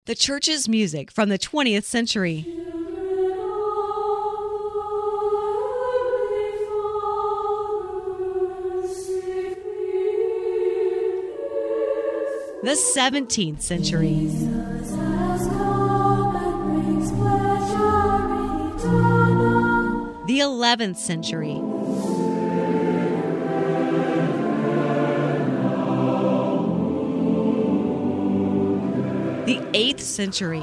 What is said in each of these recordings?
The church's music from the 20th century. The 17th century. The 11th century. The 8th century.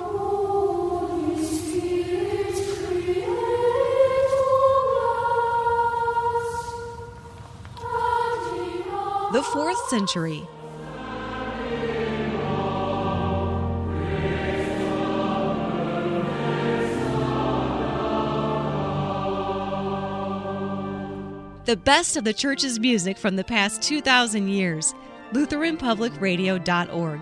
The 4th century. The best of the church's music from the past 2,000 years. LutheranPublicRadio.org.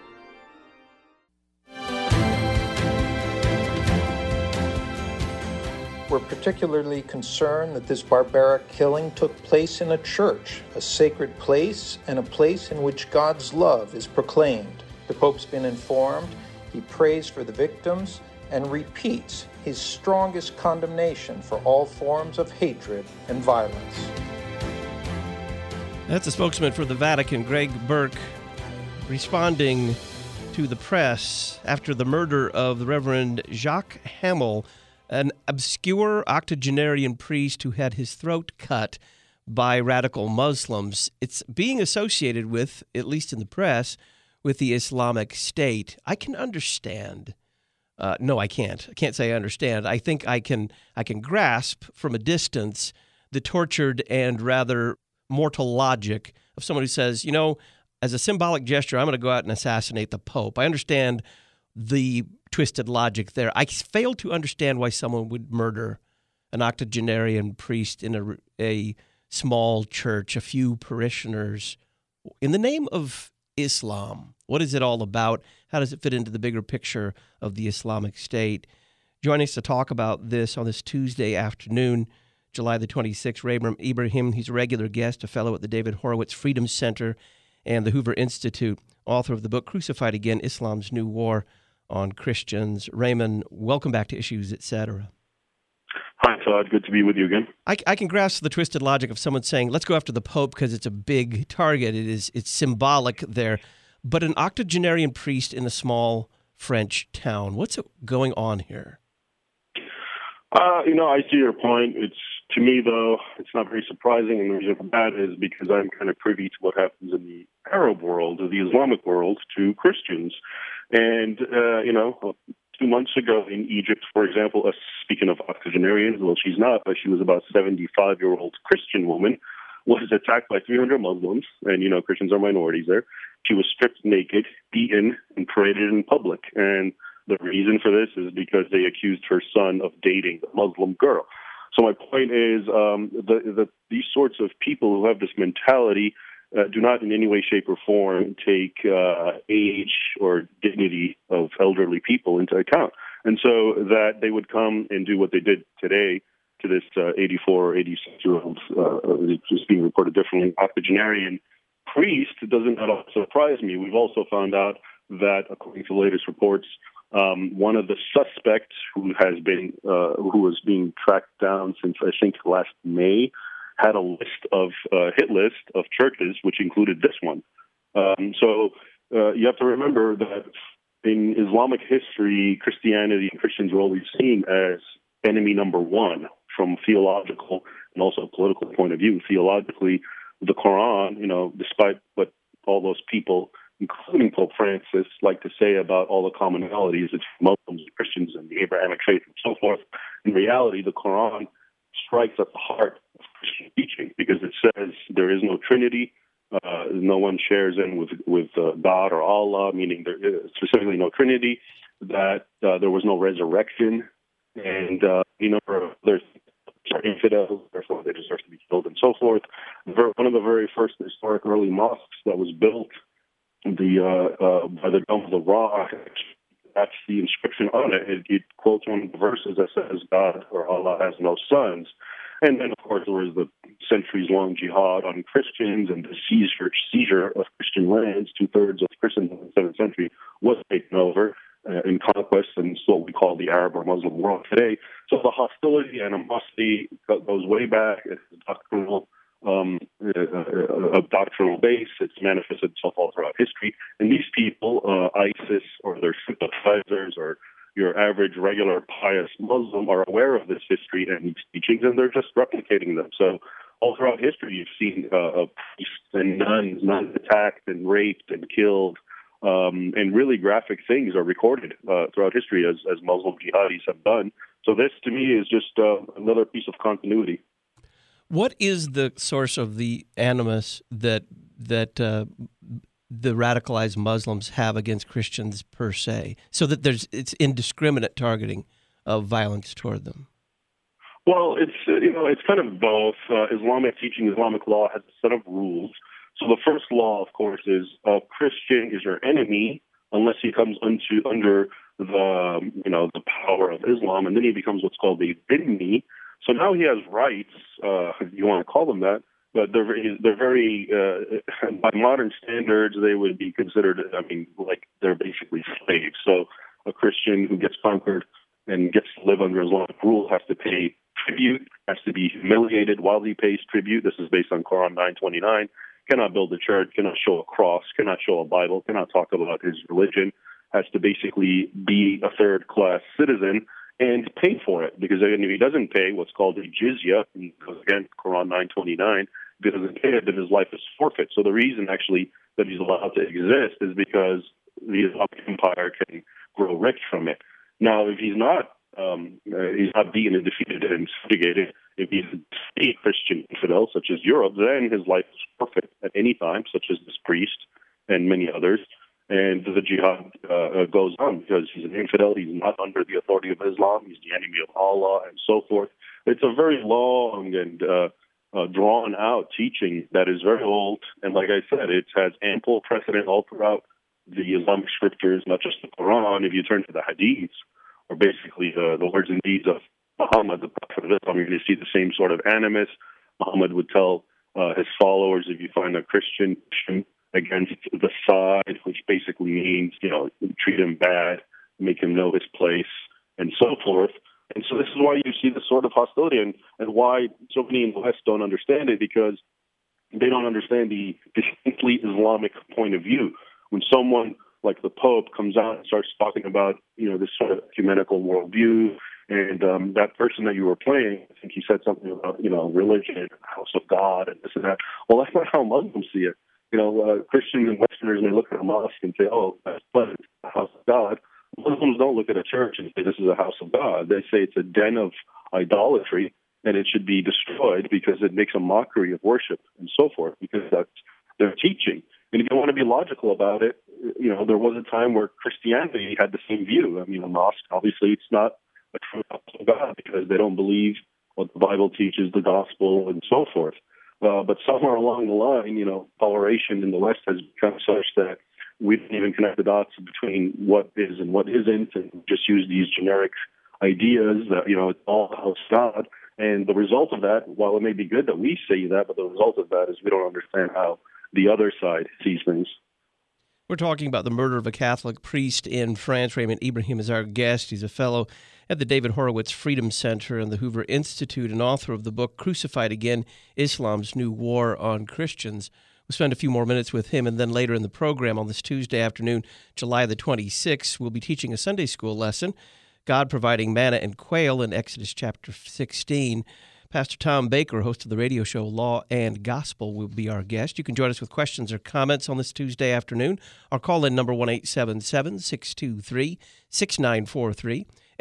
We're particularly concerned that this barbaric killing took place in a church, a sacred place, and a place in which God's love is proclaimed. The Pope's been informed, he prays for the victims, and repeats his strongest condemnation for all forms of hatred and violence. That's a spokesman for the Vatican, Greg Burke, responding to the press after the murder of the Reverend Jacques Hamel, an obscure octogenarian priest who had his throat cut by radical Muslims. It's being associated with, at least in the press, with the Islamic State. I can understand. No, I can't. I can't say I understand. I think I can grasp from a distance the tortured and rather mortal logic of someone who says, you know, as a symbolic gesture, I'm going to go out and assassinate the Pope. I understand the twisted logic there. I fail to understand why someone would murder an octogenarian priest in a small church, a few parishioners, in the name of Islam. What is it all about? How does it fit into the bigger picture of the Islamic State? Joining us to talk about this on this Tuesday afternoon, July the 26th, Rabram Ibrahim. He's a regular guest, a fellow at the David Horowitz Freedom Center and the Hoover Institute, author of the book Crucified Again, Islam's New War on Christians. Raymond, welcome back to Issues, Etc. Hi, Todd. Good to be with you again. I can grasp the twisted logic of someone saying, let's go after the Pope because it's a big target. It's symbolic there. But an octogenarian priest in a small French town, what's going on here? I see your point. To me, though, it's not very surprising, and the reason for that is because I'm kind of privy to what happens in the Arab world, or the Islamic world, to Christians. And, 2 months ago in Egypt, for example, speaking of octogenarians, well, she's not, but she was about a 75-year-old Christian woman, was attacked by 300 Muslims, and, Christians are minorities there. She was stripped naked, beaten, and paraded in public. And the reason for this is because they accused her son of dating a Muslim girl. So my point is these sorts of people who have this mentality do not in any way, shape, or form take age or dignity of elderly people into account. And so that they would come and do what they did today to this 84 or 86-year-old, just being reported differently, octogenarian priest doesn't at all surprise me. We've also found out that, according to the latest reports, one of the suspects who was being tracked down since I think last May had a hit list of churches, which included this one. So you have to remember that in Islamic history, Christianity and Christians were always seen as enemy number one from theological and also political point of view. Theologically, the Quran, despite what all those people, including Pope Francis, like to say about all the commonalities of Muslims, Christians, and the Abrahamic faith and so forth, in reality, the Quran strikes at the heart of Christian teaching because it says there is no Trinity, no one shares in with God or Allah, meaning there is specifically no Trinity, that there was no resurrection, and there's infidels, therefore they deserve to be killed, and so forth. One of the very first historic early mosques that was built by the Dome of the Rock, that's the inscription on it. It quotes one of the verses that says God or Allah has no sons. And then, of course, there was the centuries-long jihad on Christians and the seizure of Christian lands. 2/3 of Christendom in the 7th century was taken over in conquest, and it's what we call the Arab or Muslim world today. So the hostility and animosity goes way back. It's doctrinal, a doctrinal base. It's manifested itself all throughout history. And these people, ISIS or their sympathizers or your average, regular, pious Muslim are aware of this history and these teachings, and they're just replicating them. So all throughout history, you've seen priests and nuns attacked and raped and killed, and really graphic things are recorded throughout history as Muslim jihadis have done. So this, to me, is just another piece of continuity. What is the source of the animus that the radicalized Muslims have against Christians per se, so that it's indiscriminate targeting of violence toward them? Well, it's kind of both. Islamic teaching, Islamic law has a set of rules. So the first law, of course, is a Christian is your enemy unless he comes under the power of Islam, and then he becomes what's called a dhimmi. So now he has rights, if you want to call them that, but they're very by modern standards, they would be considered, like they're basically slaves. So a Christian who gets conquered and gets to live under Islamic rule has to pay tribute, has to be humiliated while he pays tribute. This is based on Quran 9:29. Cannot build a church, cannot show a cross, cannot show a Bible, cannot talk about his religion, has to basically be a third-class citizen and pay for it. Because if he doesn't pay what's called a jizya, again, Quran 9:29, if he doesn't pay it, then his life is forfeit. So the reason, actually, that he's allowed to exist is because the Islamic Empire can grow rich from it. Now, if he's not beaten and defeated and subjugated, if he's a Christian infidel, such as Europe, then his life is forfeit at any time, such as this priest and many others. And the jihad goes on because he's an infidel. He's not under the authority of Islam. He's the enemy of Allah and so forth. It's a very long and drawn-out teaching that is very old. And like I said, it has ample precedent all throughout the Islamic scriptures, not just the Quran. If you turn to the Hadiths, or basically the words and deeds of Muhammad, the Prophet of Islam, you're going to see the same sort of animus. Muhammad would tell his followers, if you find a Christian against the side, which basically means, treat him bad, make him know his place, and so forth. And so this is why you see this sort of hostility and why so many in the West don't understand it, because they don't understand the distinctly Islamic point of view. When someone like the Pope comes out and starts talking about, this sort of ecumenical worldview, and that person that you were playing, I think he said something about, religion, house of God, and this and that. Well, that's not how Muslims see it. Christians and Westerners may look at a mosque and say, oh, that's pleasant, a house of God. Muslims don't look at a church and say this is a house of God. They say it's a den of idolatry and it should be destroyed because it makes a mockery of worship and so forth, because that's their teaching. And if you want to be logical about it, there was a time where Christianity had the same view. A mosque, obviously, it's not a true house of God because they don't believe what the Bible teaches, the gospel, and so forth. But somewhere along the line, toleration in the West has become such that we don't even connect the dots between what is and what isn't, and just use these generic ideas that, it's all house God. And the result of that, while it may be good that we say that, but the result of that is we don't understand how the other side sees things. We're talking about the murder of a Catholic priest in France. Raymond Ibrahim is our guest. He's a fellow at the David Horowitz Freedom Center and the Hoover Institute and author of the book Crucified Again, Islam's New War on Christians. We'll spend a few more minutes with him, and then later in the program on this Tuesday afternoon, July the 26th, we'll be teaching a Sunday school lesson, God Providing Manna and Quail in Exodus chapter 16. Pastor Tom Baker, host of the radio show Law and Gospel, will be our guest. You can join us with questions or comments on this Tuesday afternoon. Our call-in number 1-877-623-6943,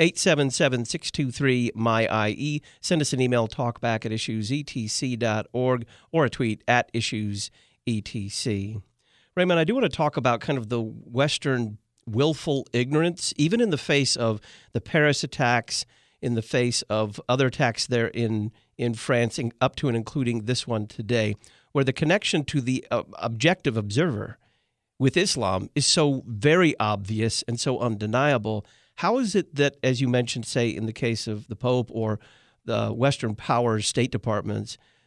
877-623-MY-IE. Send us an email, talkback@issuesetc.org, or a tweet @issuesetc. Raymond, I do want to talk about kind of the Western willful ignorance, even in the face of the Paris attacks, in the face of other attacks there in France, up to and including this one today, where the connection to the objective observer with Islam is so very obvious and so undeniable. How is it that, as you mentioned, say, in the case of the Pope or the Western powers, state departments,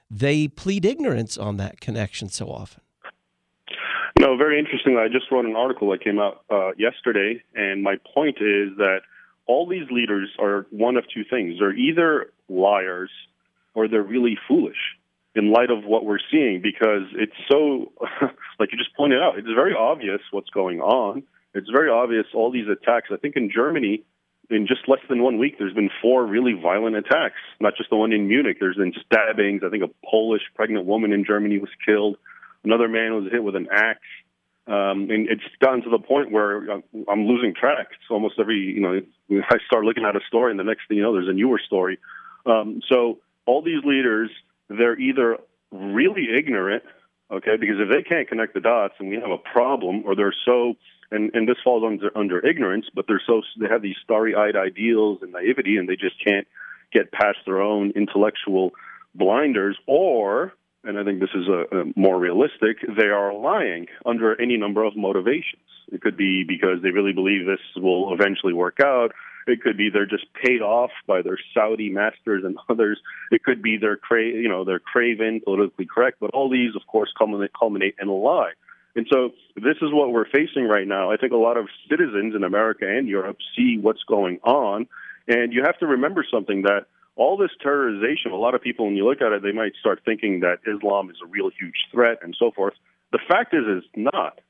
they plead ignorance on that connection so often. No, very interesting. I just wrote an article that came out yesterday, and my point is that all these leaders are one of two things. They're either liars or they're really foolish in light of what we're seeing, because it's so, like you just pointed out, it's very obvious what's going on. It's very obvious, all these attacks. I think in Germany, in just less than 1 week, there's been 4 really violent attacks, not just the one in Munich. There's been stabbings. I think a Polish pregnant woman in Germany was killed. Another man was hit with an axe. And it's gotten to the point where I'm losing track. It's almost every, I start looking at a story, and the next thing you know, there's a newer story. So all these leaders, they're either really ignorant, okay, because if they can't connect the dots and we have a problem, or they're so, and this falls under ignorance, but they have these starry-eyed ideals and naivety, and they just can't get past their own intellectual blinders, or, and I think this is a more realistic, they are lying under any number of motivations. It could be because they really believe this will eventually work out. It could be they're just paid off by their Saudi masters and others. It could be they're craven, politically correct. But all these, of course, culminate in a lie. And so this is what we're facing right now. I think a lot of citizens in America and Europe see what's going on. And you have to remember something, that all this terrorization, a lot of people, when you look at it, they might start thinking that Islam is a real huge threat and so forth. The fact is not.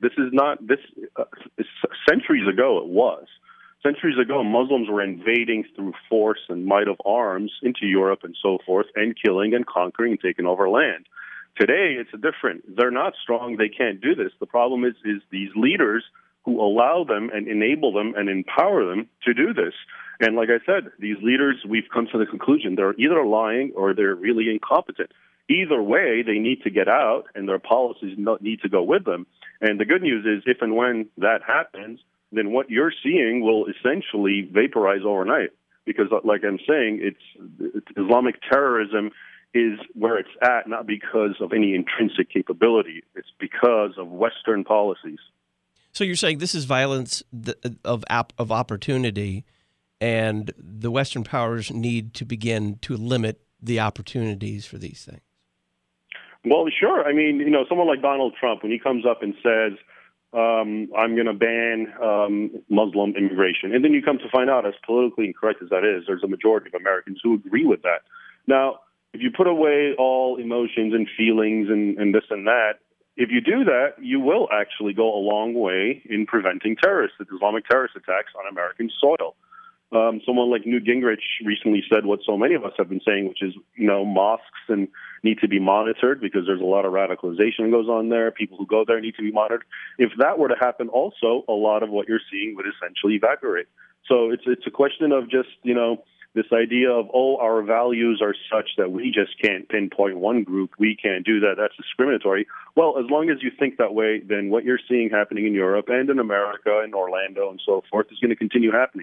Centuries ago it was. Centuries ago, Muslims were invading through force and might of arms into Europe and so forth, and killing and conquering and taking over land. Today, it's different. They're not strong. They can't do this. The problem is these leaders who allow them and enable them and empower them to do this. And like I said, these leaders, we've come to the conclusion, they're either lying or they're really incompetent. Either way, they need to get out, and their policies need to go with them. And the good news is, if and when that happens, then what you're seeing will essentially vaporize overnight. Because, like I'm saying, it's Islamic terrorism is where it's at, not because of any intrinsic capability. It's because of Western policies. So you're saying this is violence of opportunity, and the Western powers need to begin to limit the opportunities for these things. Well, sure. I mean, someone like Donald Trump, when he comes up and says, I'm going to ban Muslim immigration, and then you come to find out, as politically incorrect as that is, there's a majority of Americans who agree with that. Now, if you put away all emotions and feelings and this and that, if you do that, you will actually go a long way in preventing Islamic terrorist attacks on American soil. Someone like Newt Gingrich recently said what so many of us have been saying, which is, mosques need to be monitored because there's a lot of radicalization that goes on there. People who go there need to be monitored. If that were to happen also, a lot of what you're seeing would essentially evaporate. So it's a question of just, this idea of, our values are such that we just can't pinpoint one group. We can't do that. That's discriminatory. Well, as long as you think that way, then what you're seeing happening in Europe and in America and Orlando and so forth is going to continue happening.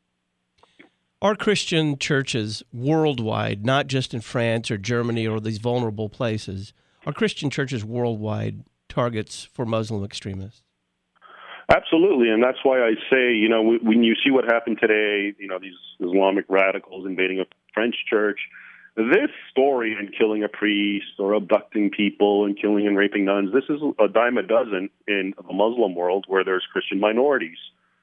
Are Christian churches worldwide, not just in France or Germany or these vulnerable places, are Christian churches worldwide targets for Muslim extremists? Absolutely, and that's why I say, when you see what happened today, these Islamic radicals invading a French church, this story and killing a priest or abducting people and killing and raping nuns, this is a dime a dozen in the Muslim world where there's Christian minorities.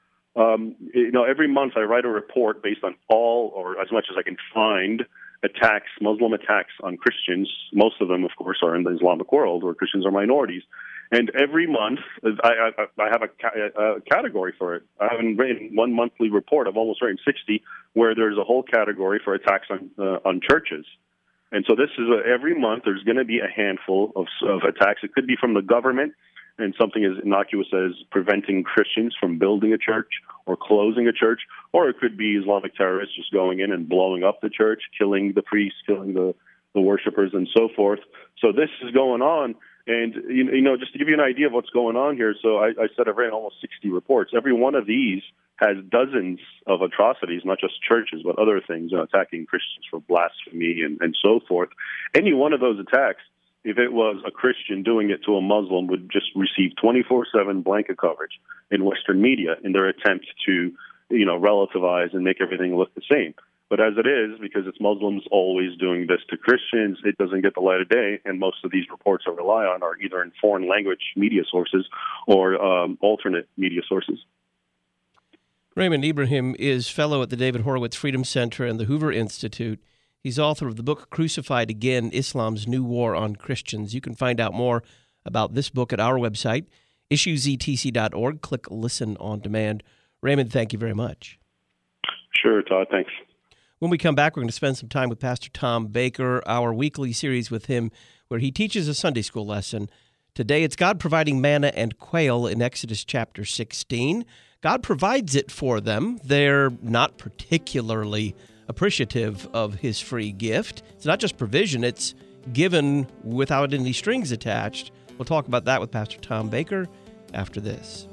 Every month I write a report based on all, or as much as I can find, Muslim attacks on Christians. Most of them, of course, are in the Islamic world where Christians are minorities. And every month I have a category for it. I haven't written one monthly report. I've almost written 60 where there's a whole category for attacks on churches. And so this is every month there's going to be a handful of attacks. It could be from the government, and something as innocuous as preventing Christians from building a church or closing a church, or it could be Islamic terrorists just going in and blowing up the church, killing the priests, killing the worshipers, and so forth. So this is going on. And, just to give you an idea of what's going on here, so I said I've written almost 60 reports. Every one of these has dozens of atrocities, not just churches, but other things, attacking Christians for blasphemy and so forth. Any one of those attacks, if it was a Christian doing it to a Muslim, would just receive 24/7 blanket coverage in Western media in their attempt to, relativize and make everything look the same. But as it is, because it's Muslims always doing this to Christians, it doesn't get the light of day, and most of these reports I rely on are either in foreign language media sources or alternate media sources. Raymond Ibrahim is fellow at the David Horowitz Freedom Center and the Hoover Institute. He's author of the book Crucified Again, Islam's New War on Christians. You can find out more about this book at our website, issuesetc.org. Click Listen on Demand. Raymond, thank you very much. Sure, Todd. Thanks. When we come back, we're going to spend some time with Pastor Tom Baker, our weekly series with him, where he teaches a Sunday school lesson. Today, it's God providing manna and quail in Exodus chapter 16. God provides it for them. They're not particularly appreciative of his free gift. It's not just provision, it's given without any strings attached. We'll talk about that with Pastor Tom Baker after this.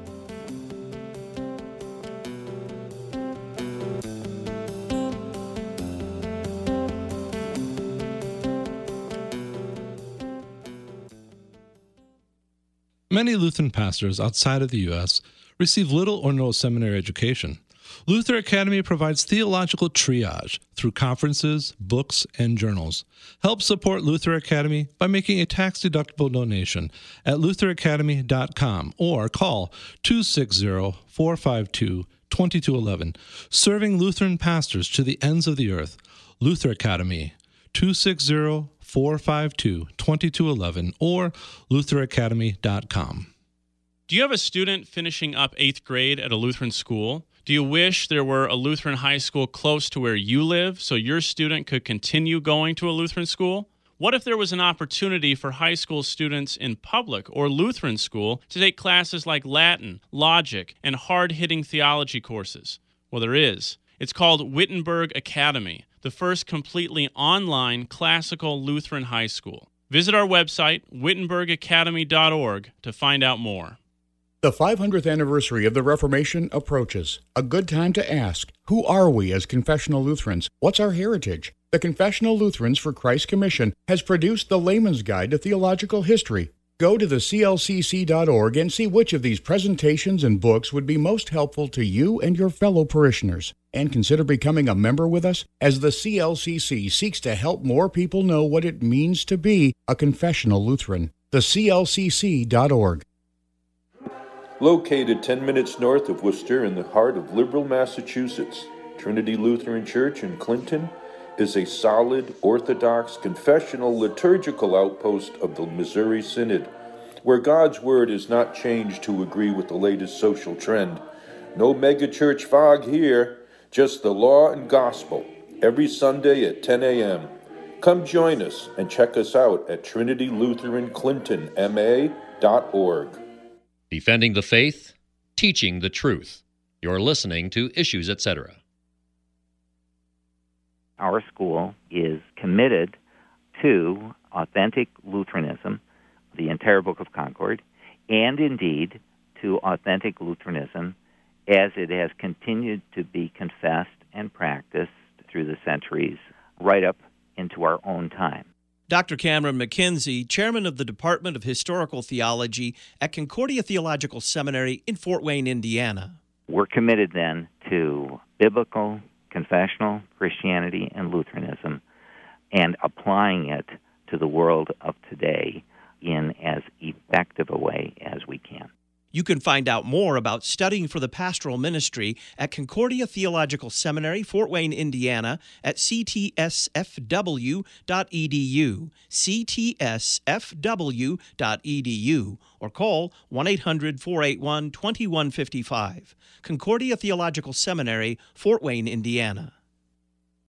Many Lutheran pastors outside of the U.S. receive little or no seminary education. Luther Academy provides theological triage through conferences, books, and journals. Help support Luther Academy by making a tax-deductible donation at lutheracademy.com or call 260-452-2211. Serving Lutheran pastors to the ends of the earth. Luther Academy, 260-452-2211 or lutheracademy.com. Do you have a student finishing up 8th grade at a Lutheran school? Do you wish there were a Lutheran high school close to where you live so your student could continue going to a Lutheran school? What if there was an opportunity for high school students in public or Lutheran school to take classes like Latin, logic, and hard-hitting theology courses? Well, there is. It's called Wittenberg Academy, the first completely online classical Lutheran high school. Visit our website, wittenbergacademy.org, to find out more. The 500th anniversary of the Reformation approaches. A good time to ask, who are we as confessional Lutherans? What's our heritage? The Confessional Lutherans for Christ Commission has produced the Layman's Guide to Theological History. Go to the clcc.org and see which of these presentations and books would be most helpful to you and your fellow parishioners. And consider becoming a member with us as the CLCC seeks to help more people know what it means to be a confessional Lutheran. The clcc.org. Located 10 minutes north of Worcester in the heart of liberal Massachusetts, Trinity Lutheran Church in Clinton is a solid, orthodox, confessional, liturgical outpost of the Missouri Synod, where God's Word is not changed to agree with the latest social trend. No megachurch fog here, just the law and gospel, every Sunday at 10 a.m. Come join us and check us out at TrinityLutheranClintonMA.org. Defending the faith, teaching the truth. You're listening to Issues, Etc. Our school is committed to authentic Lutheranism, the entire Book of Concord, and indeed to authentic Lutheranism as it has continued to be confessed and practiced through the centuries, right up into our own time. Dr. Cameron McKenzie, chairman of the Department of Historical Theology at Concordia Theological Seminary in Fort Wayne, Indiana. We're committed then to biblical, confessional Christianity and Lutheranism and applying it to the world of today in as effective a way as we can. You can find out more about studying for the pastoral ministry at Concordia Theological Seminary, Fort Wayne, Indiana, at ctsfw.edu, ctsfw.edu, or call 1-800-481-2155. Concordia Theological Seminary, Fort Wayne, Indiana.